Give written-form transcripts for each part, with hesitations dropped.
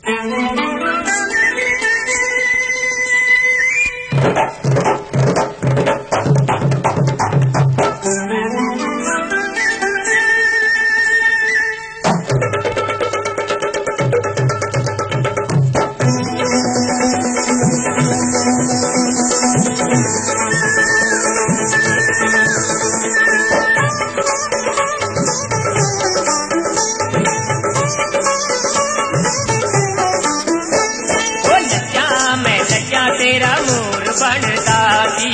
तेरा मोर बनता सी,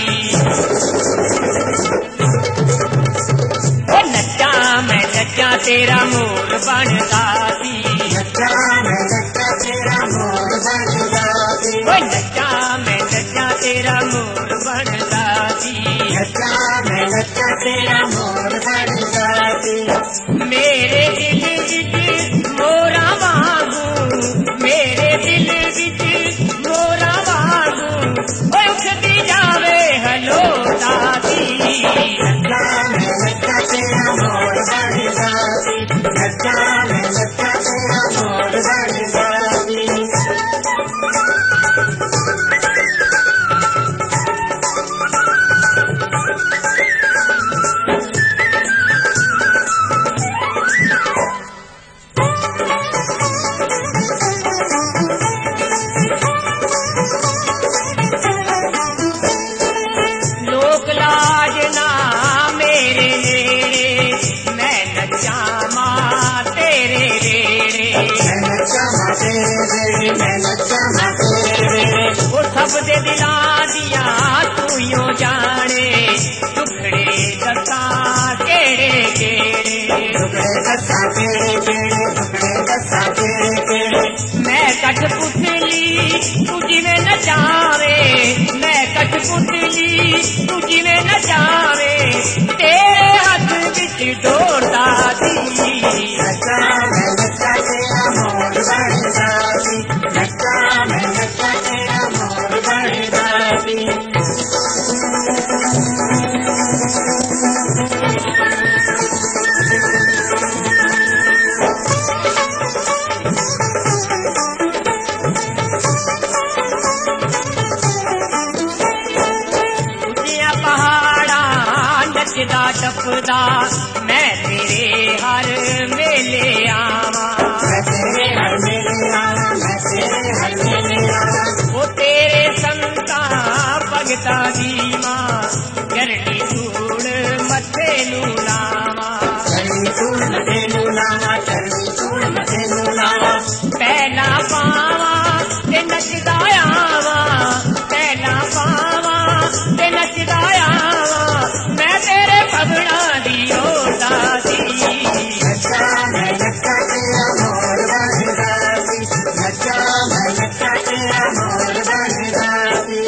नच्चा मैं नच्चा तेरा मोर बनता सी, नच्चा मैं नच्चा तेरा मोर बनता सी, नच्चा मैं नच्चा तेरा मोर बनता सी, नच्चा मैं नच्चा तेरा मोर बनता सी। मेरे दिल विच मोरा वांगू, मेरे दिल विच मोरा वांगू उठदी जावे हलोता सी, नच्चा मैं नच्चा तेरा मोर बनता सी, नच्चा मैं नच्चा तेरा मोर बनता सी। लोक लाज ना मेरे नेड़े, मैं नच्चा मां तेरे रेड़े, मैं नच्चा मां तेरे रेड़े, मैं नच्चा मां तेरे रेड़े। वो सब दे दिलां दिया तू यो जाने, टुकड़े दसा केड़े केड़े, टुकड़े दसा केड़े केड़े, टुकड़े दसा केड़े केड़े। मैं कठपुतली तू जिवें नचावे, मैं कठपुतली तू जिवें नचावे, तेरे हाथ विच डोरदा सी, नच्चा मैं नच्चा तेरा मोर बनता सी, नच्चा मैं नच्चा तेरा मोर बनता सी। उजिया पहाड़ा नचदा टपदा, मैं तेरे हर मेले आवा, मैं तेरे हर मेले आवा, मैं तेरे हर मेले आवा। वो तेरे संता भगता दी मां, गरड़ी धूड़ मथे नू लावा, चरनी धूड़ मथे नू लावा, चरनी धूड़ मथे नू लावा। पहला पावा ते नचदा आवा, पहला पावा ते नचदा आवा, मैं तेरे भगना दी ओरदा सी, नच्चा मैं नच्चा तेरा मोर बनता सी, नच्चा मैं नच्चा तेरा मोर बनता सी।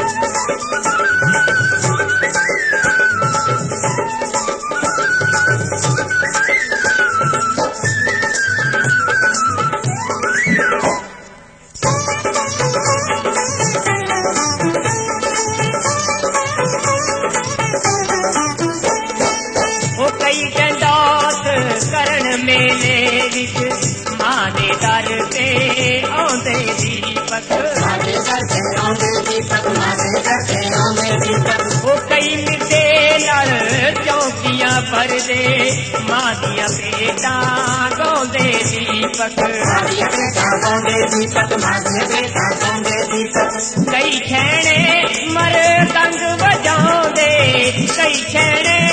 वो कई डंडौत करण मेले विच, मां दे दर ते आंदे दीपक, मारे दर से आंदे दीपक, मारे दर से आंदे दीपक। वो कई मिटे लड़ चौकियां भरदे, मां दिया बेटा गांदे दीपक, मारिया बेटा गांदे दीपक, मारिया बेटा गांदे दीपक। कई खैणे मर तंग बजाउंदे, कई खैणे